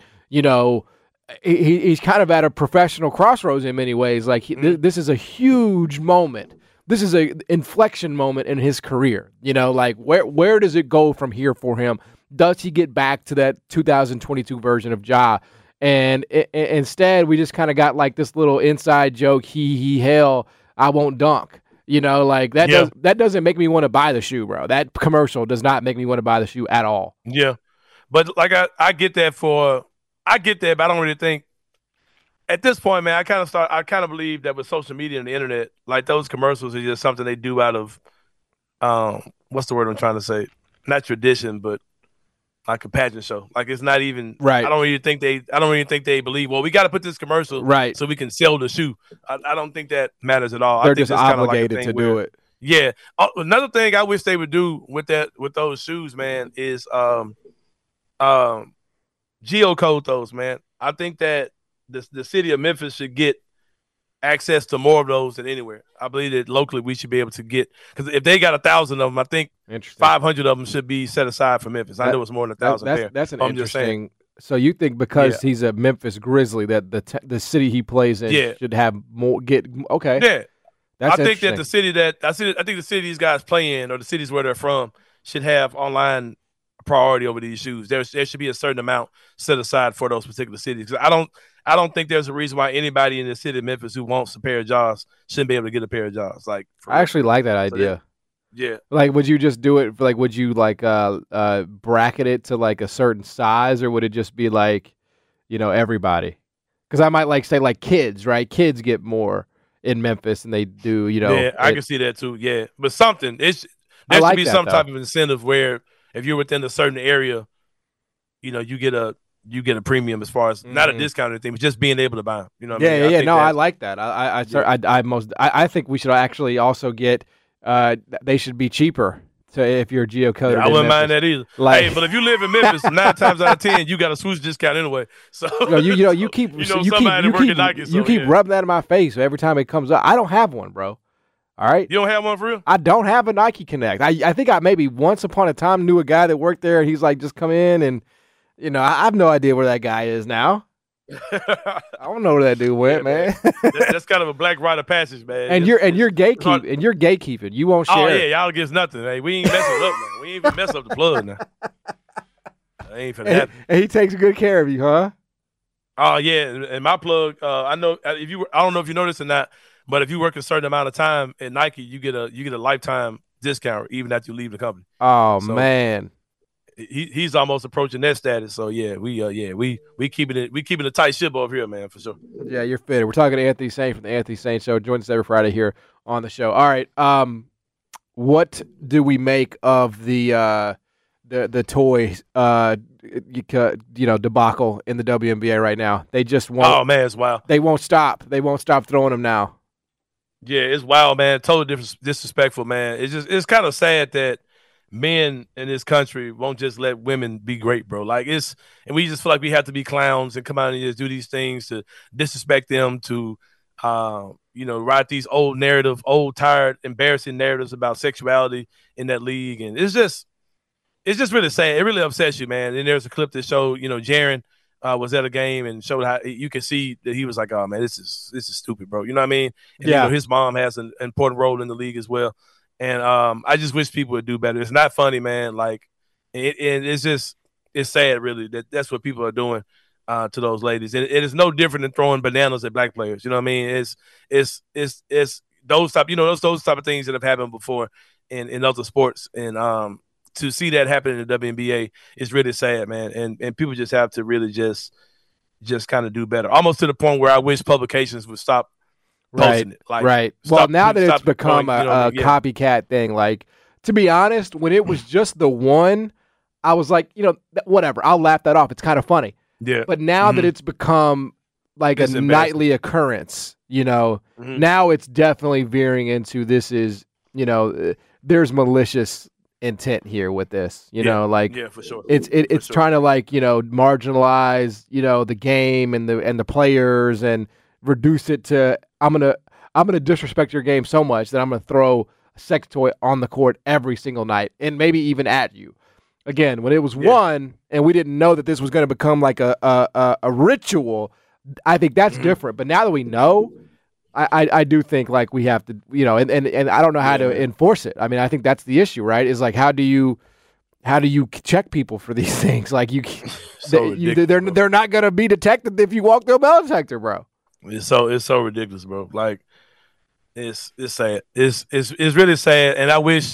he's kind of at a professional crossroads in many ways. Like this is a huge moment. This is an inflection moment in his career. Like where does it go from here for him? Does he get back to that 2022 version of Ja? And instead, we just kind of got like this little inside joke. Hell, I won't dunk. Like that. Yeah. That doesn't make me want to buy the shoe, bro. That commercial does not make me want to buy the shoe at all. Yeah, but like I get that but I don't really think at this point, man. I kind of believe that with social media and the internet, like those commercials are just something they do out of what's the word I'm trying to say? Not tradition, but like a pageant show. Like it's not even right. I don't really think they believe. Well, we got to put this commercial right so we can sell the shoe. I don't think that matters at all. They're I think just obligated to do it. Yeah. Another thing I wish they would do with those shoes, man, is geocode those, man. I think that the city of Memphis should get access to more of those than anywhere. I believe that locally we should be able to get, because if they got 1,000 of them, I think 500 of them should be set aside for Memphis. I know it's more than 1,000 there. That's an interesting. So you think because he's a Memphis Grizzly that the city he plays in should have more okay. Yeah. I think that I think the city these guys play in, or the cities where they're from, should have online priority over these shoes. There should be a certain amount set aside for those particular cities. I don't think there's a reason why anybody in the city of Memphis who wants a pair of Jaws shouldn't be able to get a pair of Jaws. Like, I actually like that idea. Yeah. Like, would you just do it? Like, would you bracket it to like a certain size, or would it just be like, everybody? Because I might say kids, right? Kids get more in Memphis than they do, Yeah, I can see that too. Yeah, but something there should be some type of incentive where if you're within a certain area, you get a premium as far as not a discounted thing, but just being able to buy them. You know what I mean? Yeah. I like that. I think we should actually also get. They should be cheaper. So if you're geocoded, I wouldn't mind that either. Hey, but if you live in Memphis, 9 times out of 10, you got a swoosh discount anyway. So you keep rubbing that in my face every time it comes up. I don't have one, bro. All right. You don't have one for real? I don't have a Nike Connect. I think I maybe once upon a time knew a guy that worked there, and he's like, just come in, and I have no idea where that guy is now. I don't know where that dude went, man. That's kind of a black rite of passage, man. And you're gatekeeping. You won't share. Oh yeah, y'all gets nothing. Hey, we ain't messing up, man. We ain't even mess up the plug now. I ain't finna happen. And he takes good care of you, huh? Oh yeah, and my plug. I don't know if you noticed or not. But if you work a certain amount of time at Nike, you get a lifetime discount even after you leave the company. Oh, man. He's almost approaching that status. So we keeping a tight ship over here, man, for sure. Yeah, you're fitted. We're talking to Anthony Saint from the Anthony Saint Show. Joins us every Friday here on the show. All right, what do we make of the toy debacle in the WNBA right now? They just won't. Oh man, it's wild. They won't stop. They won't stop throwing them now. Yeah, it's wild, man. Totally disrespectful, man. It's kind of sad that men in this country won't just let women be great, bro. Like and we just feel like we have to be clowns and come out and just do these things to disrespect them, to write these old, tired, embarrassing narratives about sexuality in that league. And it's just really sad. It really upsets you, man. And there's a clip that showed, Jaren was at a game and showed how you can see that he was like, oh man, this is stupid, bro. You know what I mean? And, his mom has an important role in the league as well. And I just wish people would do better. It's not funny, man. Like, it's sad, really, that's what people are doing to those ladies. And it is no different than throwing bananas at black players. You know what I mean? It's those type, those type of things that have happened before in other sports. And to see that happen in the WNBA is really sad, man. And people just have to really just kind of do better. Almost to the point where I wish publications would stop. Right. Well, now that it's become a copycat thing, like, to be honest, when it was just the one, I was like, whatever, I'll laugh that off. It's kind of funny. Yeah. But now that it's become like a nightly occurrence, now it's definitely veering into this is, there's malicious intent here with this, for sure. It's trying to marginalize, the game and the players and reduce it to I'm gonna disrespect your game so much that I'm gonna throw a sex toy on the court every single night and maybe even at you. Again, when it was one and we didn't know that this was gonna become like a ritual, I think that's different. But now that we know, I do think like we have to, and I don't know how to enforce it. I mean, I think that's the issue, right? Is like how do you check people for these things? Like they're not gonna be detected if you walk through a metal detector, bro. It's so ridiculous, bro. Like it's sad. It's really sad. And I wish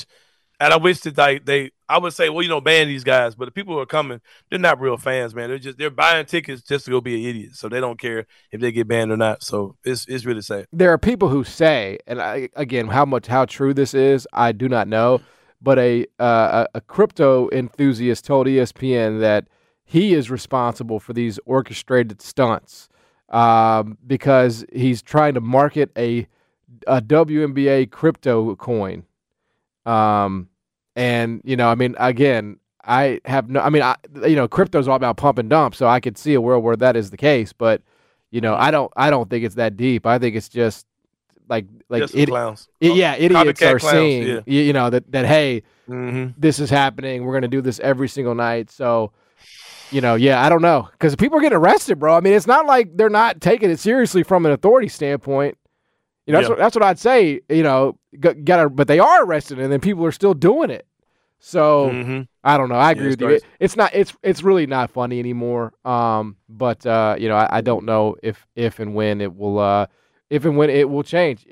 that I would say, well, ban these guys, but the people who are coming, they're not real fans, man. They're buying tickets just to go be an idiot. So they don't care if they get banned or not. So it's really sad. There are people who say, and how true this is, I do not know, but a crypto enthusiast told ESPN that he is responsible for these orchestrated stunts. Because he's trying to market a WNBA crypto coin. Crypto's all about pump and dump, so I could see a world where that is the case, but I don't think it's that deep. I think it's just like clowns. Idiots are clowns, seeing, that hey, this is happening. We're going to do this every single night. So, I don't know, because people are getting arrested, bro. I mean, it's not like they're not taking it seriously from an authority standpoint. That's what I'd say. But they are arrested, and then people are still doing it. So I don't know. I agree with you. It's really not funny anymore. But I don't know if and when it will change.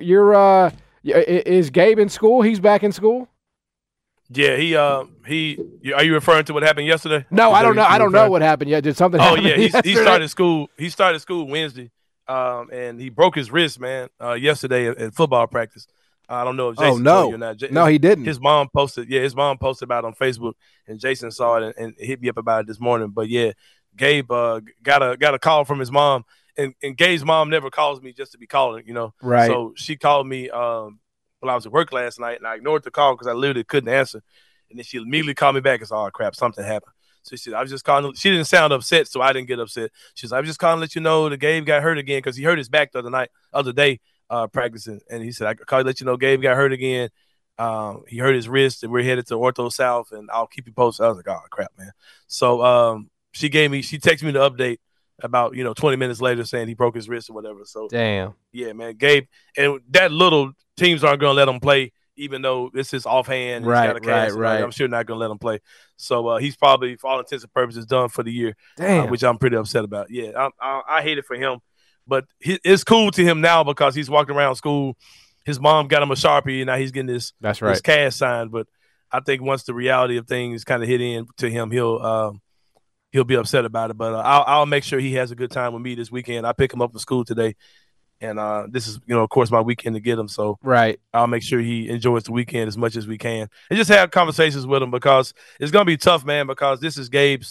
Is Gabe in school? He's back in school. Yeah, he. Are you referring to what happened yesterday? No, I don't know. I don't know what happened yet. Did something happen? Oh yeah, he started school. He started school Wednesday, and he broke his wrist, man, yesterday at football practice. I don't know if Jason told you or not. No, he didn't. His mom posted. Yeah, his mom posted about it on Facebook, and Jason saw it and hit me up about it this morning. But yeah, Gabe got a call from his mom, and Gabe's mom never calls me just to be calling, Right. So she called me when I was at work last night, and I ignored the call because I literally couldn't answer. And then she immediately called me back and said, "Oh crap, something happened." So she said, "I was just calling." She didn't sound upset, so I didn't get upset. She said, "I was just calling to let you know that Gabe got hurt again because he hurt his back the other day practicing." And he said, "I called to let you know Gabe got hurt again. He hurt his wrist, and we're headed to Ortho South, and I'll keep you posted." I was like, "Oh crap, man." So she texted me the update about 20 minutes later saying he broke his wrist or whatever. So damn, yeah, man, Gabe, and that little teams aren't going to let him play. Even though this is offhand, right. I'm sure not going to let him play. So he's probably, for all intents and purposes, done for the year, Damn. Which I'm pretty upset about. Yeah, I hate it for him. But it's cool to him now because he's walking around school. His mom got him a Sharpie, and now he's getting his cash signed. But I think once the reality of things kind of hit in to him, he'll be upset about it. But I'll make sure he has a good time with me this weekend. I pick him up from school today, and this is, of course, my weekend to get him. So I'll make sure he enjoys the weekend as much as we can, and just have conversations with him because it's gonna be tough, man. Because this is Gabe's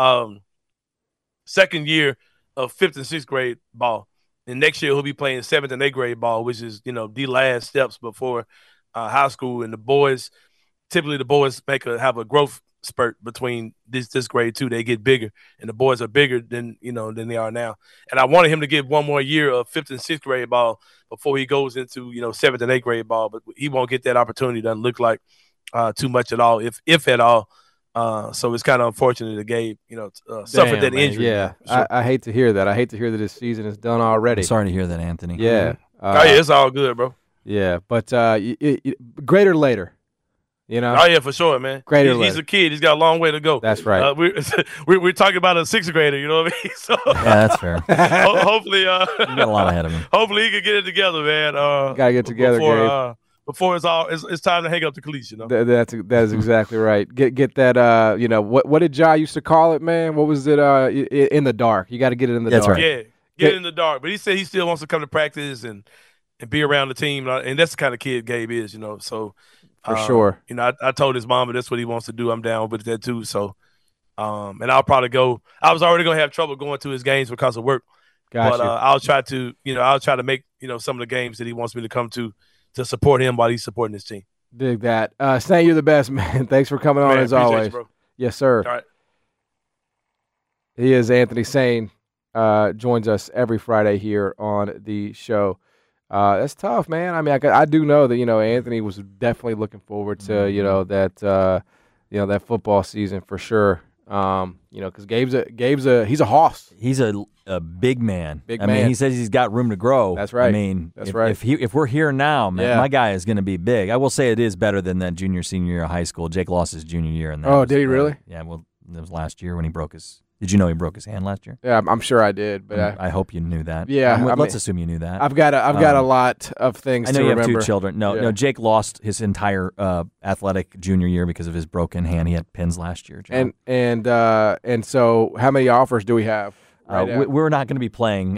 second year of 5th and 6th grade ball. And next year he'll be playing 7th and 8th grade ball, which is, the last steps before high school. And the boys have a growth spurt between this grade too. They get bigger, and the boys are bigger than they are now. And I wanted him to get one more year of 5th and 6th grade ball before he goes into 7th and 8th grade ball. But he won't get that opportunity. Doesn't look like too much at all, if at all. So it's kind of unfortunate that Gabe, suffered that injury. Yeah, sure. I hate to hear that. I hate to hear that his season is done already. I'm sorry to hear that, Anthony. Yeah. It's all good, bro. Yeah, but greater later, Oh, yeah, for sure, man. He's a kid. He's got a long way to go. That's right. We're talking about a 6th grader, you know what I mean? So yeah, that's fair. Hopefully, you got a lot ahead of him. Hopefully, he can get it together, man. Got to get together, Gabe. Before it's time to hang up the cleats, That is exactly right. Get that. What did Ja used to call it, man? What was it? In the dark. You got to get it in the dark. Right. Yeah, get it in the dark. But he said he still wants to come to practice and be around the team, and that's the kind of kid Gabe is, So for sure. I told his mom that's what he wants to do. I'm down with that too. So, and I'll probably go. I was already gonna have trouble going to his games because of work. Gotcha. But I'll try to make some of the games that he wants me to come to support him while he's supporting his team. Dig that. Stan, you're the best, man. Thanks for coming on as always. You, bro. Yes, sir. All right. He is Anthony Sain. Joins us every Friday here on the show. That's tough, man. I mean, I do know that Anthony was definitely looking forward to that football season for sure. Because Gabe's a hoss. He's a big man. I mean, he says he's got room to grow. That's right. I mean, that's right. If we're here now, man, my guy is going to be big. I will say it is better than that senior year of high school. Jake lost his junior year. Did he really? Yeah. Well, it was last year when he broke his. Did you know he broke his hand last year? Yeah, I'm sure I did, but I hope you knew that. Yeah, let's assume you knew that. I've got a lot of things. I know to you remember. have 2 children. No, Jake lost his entire athletic junior year because of his broken hand. He had pins last year. John. And so how many offers do we have? We're not going to be playing.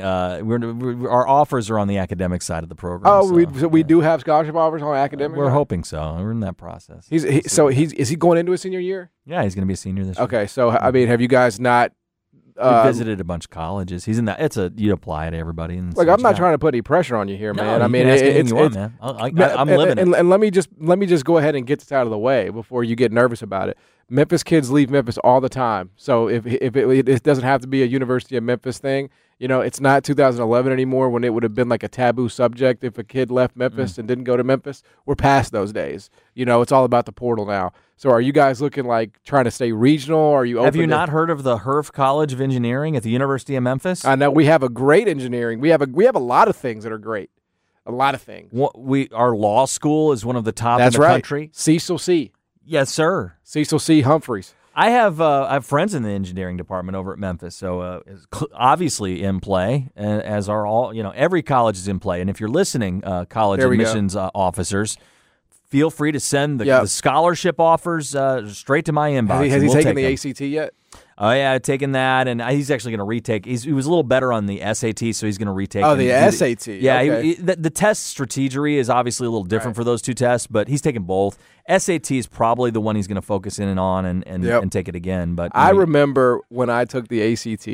Our offers are on the academic side of the program. Oh, we do have scholarship offers on academic. We're hoping so. We're in that process. Is he going into his senior year? Yeah, he's going to be a senior this year. Okay, so I mean, have you guys not? We visited a bunch of colleges. He's in that. You apply to everybody. And look, I'm not trying to put any pressure on you here, man. I mean, man. I'm living it. And let me just go ahead and get this out of the way before you get nervous about it. Memphis kids leave Memphis all the time. So if it doesn't have to be a University of Memphis thing, it's not 2011 anymore when it would have been like a taboo subject if a kid left Memphis and didn't go to Memphis. We're past those days. It's all about the portal now. So are you guys looking like trying to stay regional? Are you open Have you not heard of the Herf College of Engineering at the University of Memphis? I know we have a great engineering. We have a lot of things that are great. A lot of things. Our law school is one of the top in the country. Cecil C. Yes, sir. Cecil C. Humphreys. I have friends in the engineering department over at Memphis, so it's obviously in play, as are all. Every college is in play. And if you're listening, college admissions officers, feel free to send the scholarship offers straight to my inbox. Has he taken the ACT yet? Oh, yeah, taken that, and he's actually going to retake. He was a little better on the SAT, so he's going to retake. Oh, the SAT. Yeah, okay. The test strategery is obviously a little different for those 2 tests, but he's taken both. SAT is probably the one he's going to focus in on and take it again. But I remember when I took the ACT.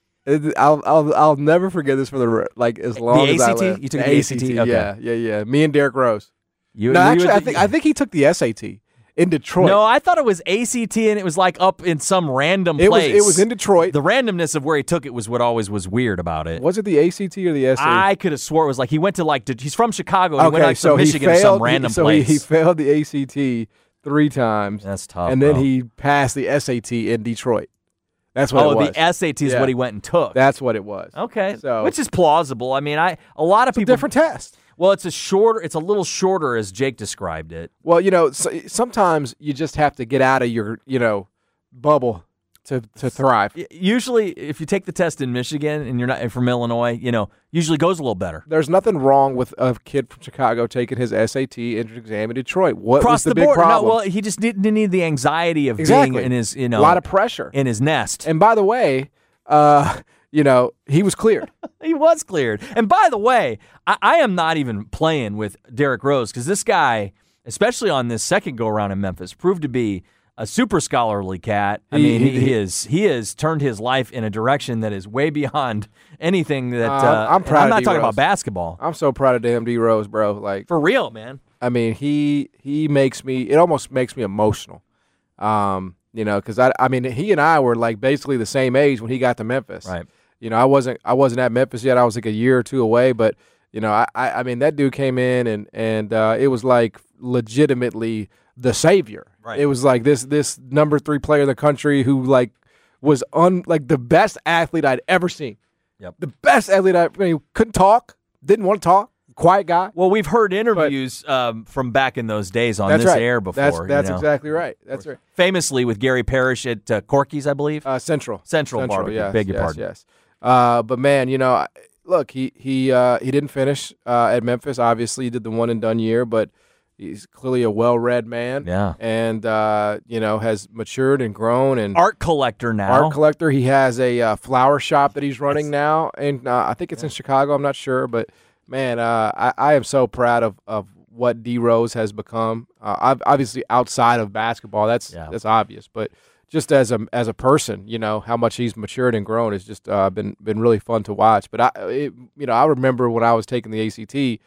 I'll never forget this for as long as I live. You took the ACT? Okay. Yeah. Me and Derrick Rose. I think he took the SAT. In Detroit. No, I thought it was ACT, and it was like up in some random place. It was in Detroit. The randomness of where he took it was what always was weird about it. Was it the ACT or the SAT? I could have swore it was like he went to he's from Chicago. He went to Michigan or some random place. So he failed the ACT 3 times. That's tough. And then he passed the SAT in Detroit. That's what it was. The SAT is what he went and took. That's what it was. Okay, which is plausible. I mean, a lot of people different test. Well, it's a little shorter as Jake described it. Well, sometimes you just have to get out of your, bubble to thrive. Usually, if you take the test in Michigan and you're not from Illinois, usually goes a little better. There's nothing wrong with a kid from Chicago taking his SAT entrance exam in Detroit. What Across was the the big board. problem? No, well, he just didn't need the anxiety of being in his, a lot of pressure in his nest. And by the way, he was cleared. He was cleared. And by the way, I am not even playing with Derrick Rose because this guy, especially on this second go around in Memphis, proved to be a super scholarly cat. He has turned his life in a direction that is way beyond anything that I'm proud. I'm not of talking Rose. about basketball. I'm so proud of damn D Rose, bro. Like for real, man. I mean, he makes me. It almost makes me emotional. Because he and I were like basically the same age when he got to Memphis. Right. I wasn't at Memphis yet. I was like a year or two away, but I mean that dude came in and it was like legitimately the savior. Right. It was like this number 3 player in the country who like was like the best athlete I'd ever seen. Yep. The best athlete couldn't talk, didn't want to talk, quiet guy. Well, we've heard interviews from back in those days on this air before. That's exactly right. That's right. Famously with Gary Parrish at Corky's, I believe. Central Barbecue. Yes, Beg your pardon. Yes. But man, look, he didn't finish at Memphis. Obviously, he did the one and done year, but he's clearly a well-read man. Yeah. And has matured and grown and art collector now. Art collector. He has a flower shop that he's running now, and I think it's in Chicago. I'm not sure, but man, I am so proud of what D Rose has become. Obviously, outside of basketball, that's obvious, but just as a person, how much he's matured and grown has just been really fun to watch. But I remember when I was taking the ACT.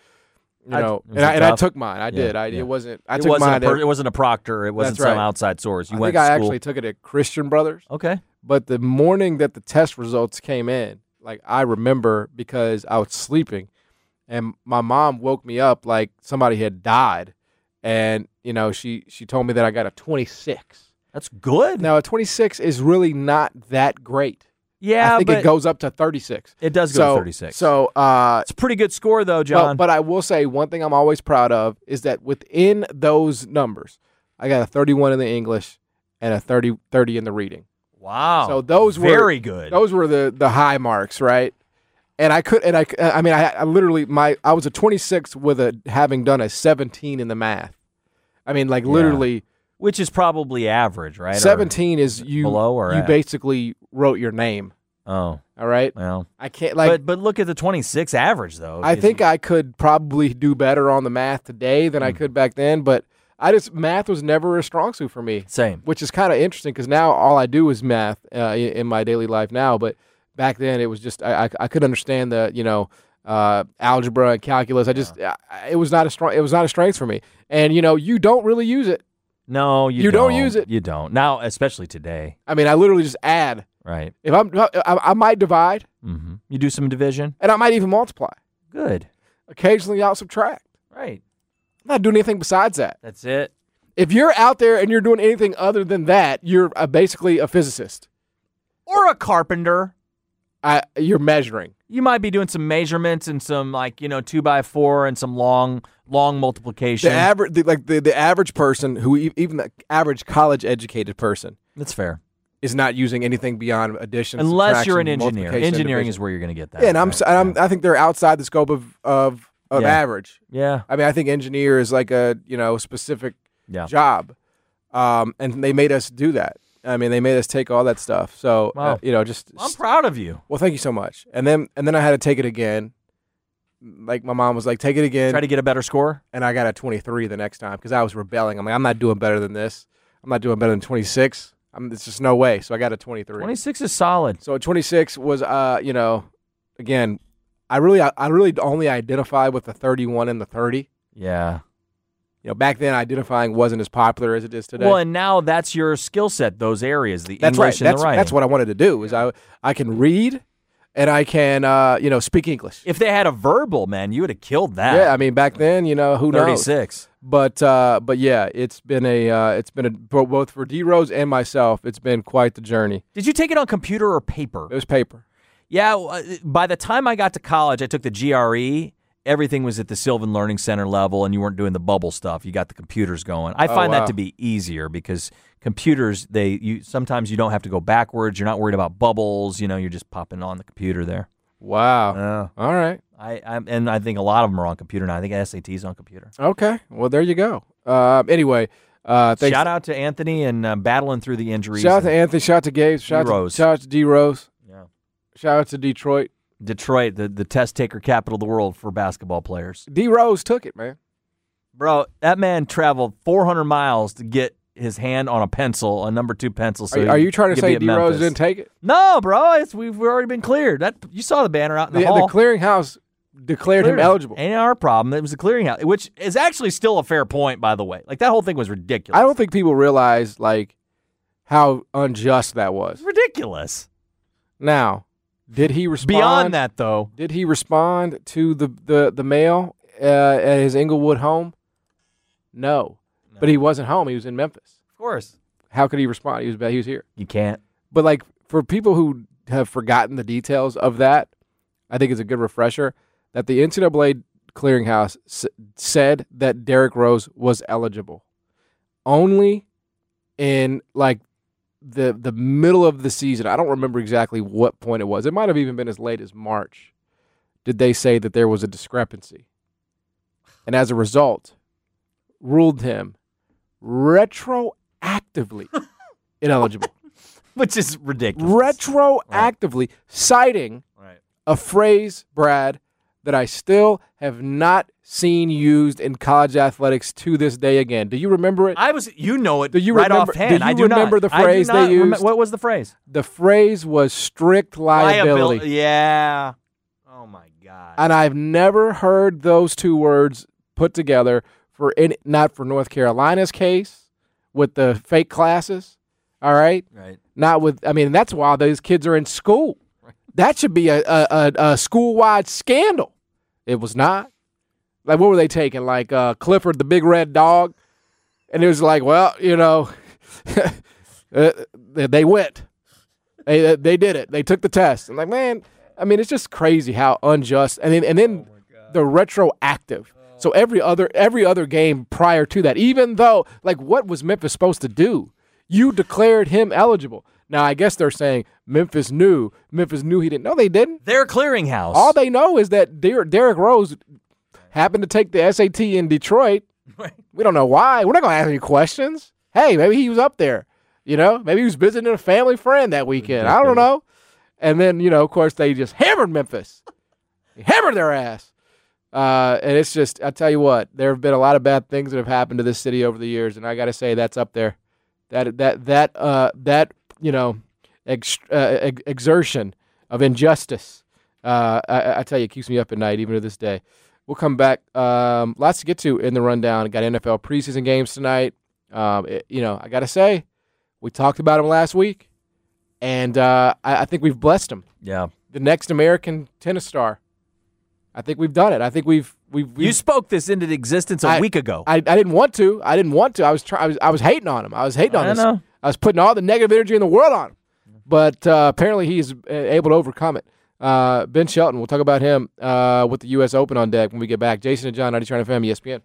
I took mine. I did. It wasn't. I took mine. It wasn't a proctor. It wasn't some outside source. I actually took it at Christian Brothers. Okay. But the morning that the test results came in, like I remember because I was sleeping, and my mom woke me up like somebody had died, and she told me that I got a 26. That's good. Now a 26 is really not that great. Yeah, I think it goes up to 36. It does go to 36. So it's a pretty good score, though, John. But I will say one thing I'm always proud of is that within those numbers, I got a 31 in the English and a 30 in the reading. Wow. So those were very good. Those were the high marks, right? And I was a 26 with having done a 17 in the math. I mean, like literally. Which is probably average, right? 17 is you below or you basically wrote your name. Oh. All right? Well. I can't But look at the 26 average though. I think I could probably do better on the math today than I could back then, but math was never a strong suit for me. Same. Which is kind of interesting because now all I do is math in my daily life now, but back then it was just I could understand the, algebra and calculus. It was not a strength for me. And you don't really use it. No, you don't use it. You don't. Now, especially today. I mean, I literally just add. Right. If I might divide. Mm-hmm. You do some division. And I might even multiply. Good. Occasionally I'll subtract. Right. I'm not doing anything besides that. That's it. If you're out there and you're doing anything other than that, you're basically a physicist. Or a carpenter. You're measuring. You might be doing some measurements and some 2x4 and some long multiplication. The average person even the average college educated person. That's fair. Is not using anything beyond addition. Unless you're an engineer. Engineering is where you're going to get that. Yeah, and I think they're outside the scope of average. Yeah. I mean, I think engineer is like a specific job, and they made us do that. I mean, they made us take all that stuff. So wow. I'm proud of you. Well, thank you so much. And then I had to take it again. Like my mom was like, take it again. Try to get a better score. And I got a 23 the next time because I was rebelling. I'm like, I'm not doing better than this. I'm not doing better than 26. It's just no way. So I got a 23. 26 is solid. So 26 was, again, I really only identified with the 31 and the 30. Yeah. Back then identifying wasn't as popular as it is today. Well, and now that's your skill set, those areas, the that's English right. and the writing. That's what I wanted to do is I can read and I can, speak English. If they had a verbal, man, you would have killed that. Yeah, I mean, back then, who 36. knows? 36. But yeah, it's been both for D Rose and myself, it's been quite the journey. Did you take it on computer or paper? It was paper. Yeah, by the time I got to college, I took the GRE, everything was at the Sylvan Learning Center level and you weren't doing the bubble stuff. You got the computers going. I find that to be easier because computers, sometimes you don't have to go backwards. You're not worried about bubbles. You're just popping on the computer there. Wow. All right. I think a lot of them are on computer now. I think SAT's on computer. Okay. Well, there you go. Anyway, thanks. Shout out to Anthony and battling through the injuries. Shout out to Anthony. Shout out to Gabe. Shout out to D Rose. Yeah. Shout out to Detroit. Detroit, the test taker capital of the world for basketball players. D Rose took it, man. Bro, that man traveled 400 miles to get his hand on a pencil, a number 2 pencil. So are you trying to say D Rose didn't take it? No, bro. We've already been cleared. You saw the banner out in the hall. The clearinghouse declared him eligible. Ain't our problem. It was the clearinghouse, which is actually still a fair point, by the way. Like, that whole thing was ridiculous. I don't think people realize, how unjust that was. Ridiculous. Now, did he respond? Beyond that, though. Did he respond to the mail at his Inglewood home? No. But he wasn't home. He was in Memphis. Of course. How could he respond? He was here. You can't. But, for people who have forgotten the details of that, I think it's a good refresher that the NCAA clearinghouse said that Derrick Rose was eligible. Only in, the middle of the season, I don't remember exactly what point it was. It might have even been as late as March. Did they say that there was a discrepancy? And as a result, ruled him retroactively ineligible. Which is ridiculous. Retroactively citing a phrase, Brad, that I still have not seen used in college athletics to this day again. Do you remember it? You know it offhand. Do you remember the phrase they used? What was the phrase? The phrase was strict liability. Yeah. Oh, my God. And I've never heard those two words put together not for North Carolina's case with the fake classes, all right? Right. Not with, that's why those kids are in school. Right. That should be a school-wide scandal. It was not. What were they taking? Clifford the Big Red Dog? And it was they went. They did it. They took the test. I'm like, man, it's just crazy how unjust. And then the retroactive. So every other game prior to that, even though, what was Memphis supposed to do? You declared him eligible. Now, I guess they're saying Memphis knew he didn't. No, they didn't. Their clearinghouse. All they know is that Derrick Rose happened to take the SAT in Detroit. Right. We don't know why. We're not going to ask any questions. Hey, maybe he was up there. Maybe he was visiting a family friend that weekend. I don't know. And then, of course, they just hammered Memphis. They hammered their ass. And it's just, I tell you what, there have been a lot of bad things that have happened to this city over the years, and I got to say that's up there. That exertion of injustice, I tell you, it keeps me up at night even to this day. We'll come back. Lots to get to in the rundown. Got NFL preseason games tonight. I got to say, we talked about them last week, and I think we've blessed them. Yeah. The next American tennis star. I think we've done it. I think we've You spoke this into existence a week ago. I didn't want to. I was hating on him. I was hating on this. Know. I was putting all the negative energy in the world on him. But apparently he's able to overcome it. Ben Shelton, we'll talk about him with the U.S. Open on deck when we get back. Jason and John, 92.9 FM, ESPN.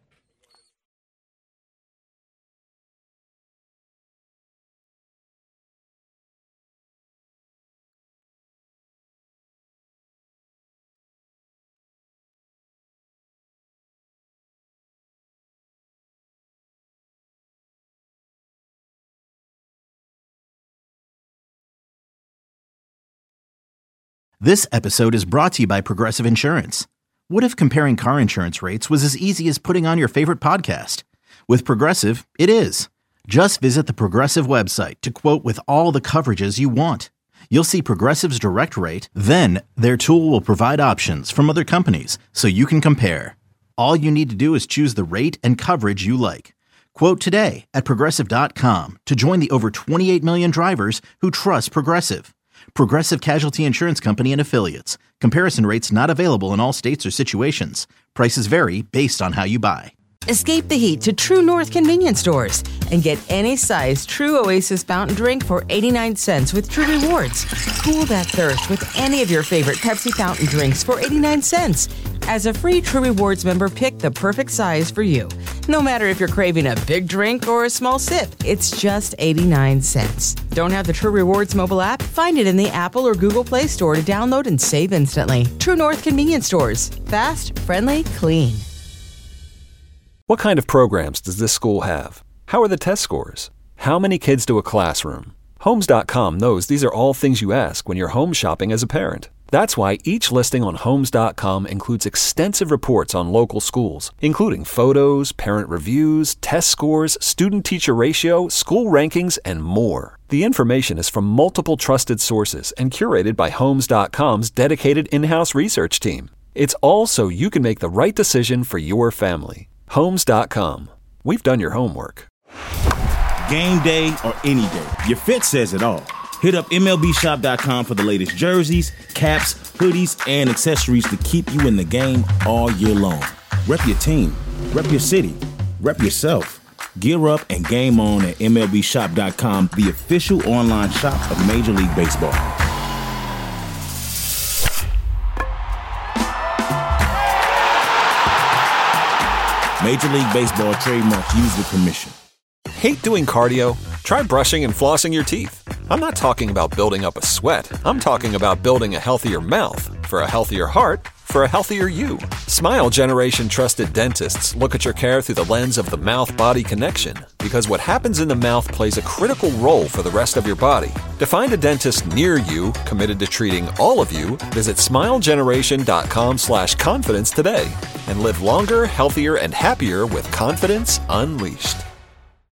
This episode is brought to you by Progressive Insurance. What if comparing car insurance rates was as easy as putting on your favorite podcast? With Progressive, it is. Just visit the Progressive website to quote with all the coverages you want. You'll see Progressive's direct rate, then their tool will provide options from other companies so you can compare. All you need to do is choose the rate and coverage you like. Quote today at Progressive.com to join the over 28 million drivers who trust Progressive. Progressive Casualty Insurance Company and Affiliates. Comparison rates not available in all states or situations. Prices vary based on how you buy. Escape the heat to True North convenience stores and get any size True Oasis fountain drink for 89 cents with True Rewards. Cool that thirst with any of your favorite Pepsi fountain drinks for 89 cents. As a free True Rewards member, pick the perfect size for you. No matter if you're craving a big drink or a small sip, it's just 89 cents. Don't have the True Rewards mobile app? Find it in the Apple or Google Play Store to download and save instantly. True North Convenience Stores. Fast, friendly, clean. What kind of programs does this school have? How are the test scores? How many kids do a classroom? Homes.com knows these are all things you ask when you're home shopping as a parent. That's why each listing on Homes.com includes extensive reports on local schools, including photos, parent reviews, test scores, student-teacher ratio, school rankings, and more. The information is from multiple trusted sources and curated by Homes.com's dedicated in-house research team. It's all so you can make the right decision for your family. Homes.com. We've done your homework. Game day or any day, your fit says it all. Hit up MLBshop.com for the latest jerseys, caps, hoodies, and accessories to keep you in the game all year long. Rep your team, rep your city, rep yourself. Gear up and game on at MLBshop.com, the official online shop of Major League Baseball. Major League Baseball trademarks used with permission. Hate doing cardio? Try brushing and flossing your teeth. I'm not talking about building up a sweat. I'm talking about building a healthier mouth for a healthier heart for a healthier you. Smile Generation trusted dentists look at your care through the lens of the mouth-body connection, because what happens in the mouth plays a critical role for the rest of your body. To find a dentist near you committed to treating all of you, visit smilegeneration.com/confidence today and live longer, healthier, and happier with confidence unleashed.